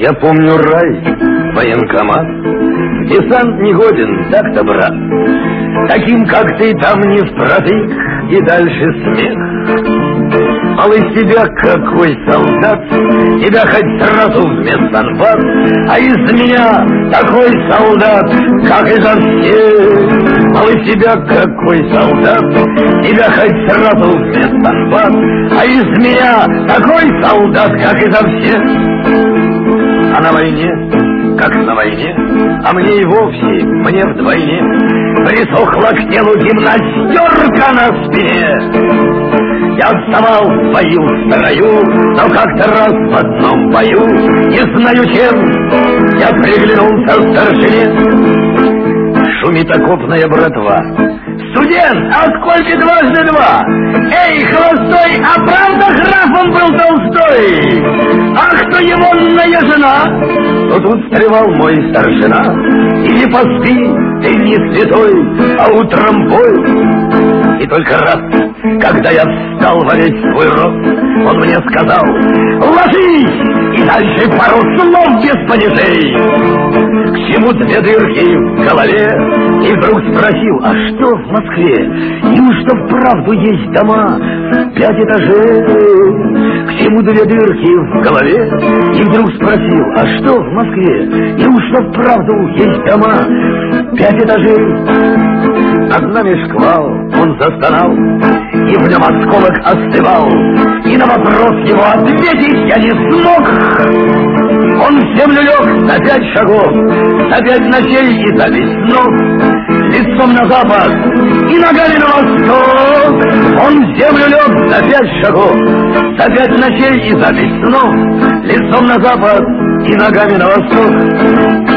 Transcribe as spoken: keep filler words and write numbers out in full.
Я помню рай, военкомат, десант негоден, так-то, брат. Таким, как ты, там не впротык, и дальше смех. Мол, из тебя какой солдат, тебя хоть сразу в медсанбат, а из меня такой солдат, как изо всех. Мол, из тебя какой солдат, тебя хоть сразу в медсанбат, а из меня такой солдат, как изо всех. А на войне, как на войне, а мне и вовсе, мне вдвойне, присохла к телу гимнастерка на спине. Я вставал в бою в строю, но как-то раз в одном бою, не знаю чем, я приглянулся в старшине. Шумит окопная братва. Студент, а сколько дважды два? Эй, холостой, а правда графом был Толстой? А кто егонная жена? Но тут встревал мой старшина. И не поспи, ты не святой, а утром бой. И только раз, когда я встал во весь свой рост, он мне сказал: ложись! И дальше пару слов без падежей. К чему две дырки в голове? И вдруг спросил: а что в Москве? Неужто вправду есть дома в пять этажей? К чему две дырки в голове? И вдруг спросил: а что в Москве? Неужто вправду есть дома в пять этажей? Над нами шквал, он застонал, и в нем осколок остывал, и на вопрос его ответить я не смог. Он в землю лег за пять шагов, за пять ночей и за весну, лицом на запад и ногами на восток. Он в землю лег за пять шагов, за пять ночей и за весну, лицом на запад и ногами на восток.